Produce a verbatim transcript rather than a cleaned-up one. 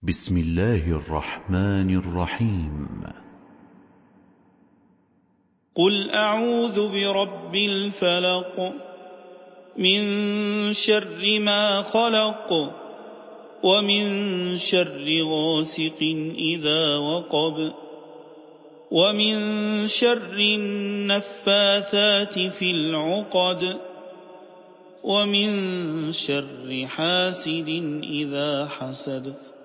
بسم الله الرحمن الرحيم. قل أعوذ برب الفلق من شر ما خلق ومن شر غاسق إذا وقب ومن شر النفاثات في العقد ومن شر حاسد إذا حسد.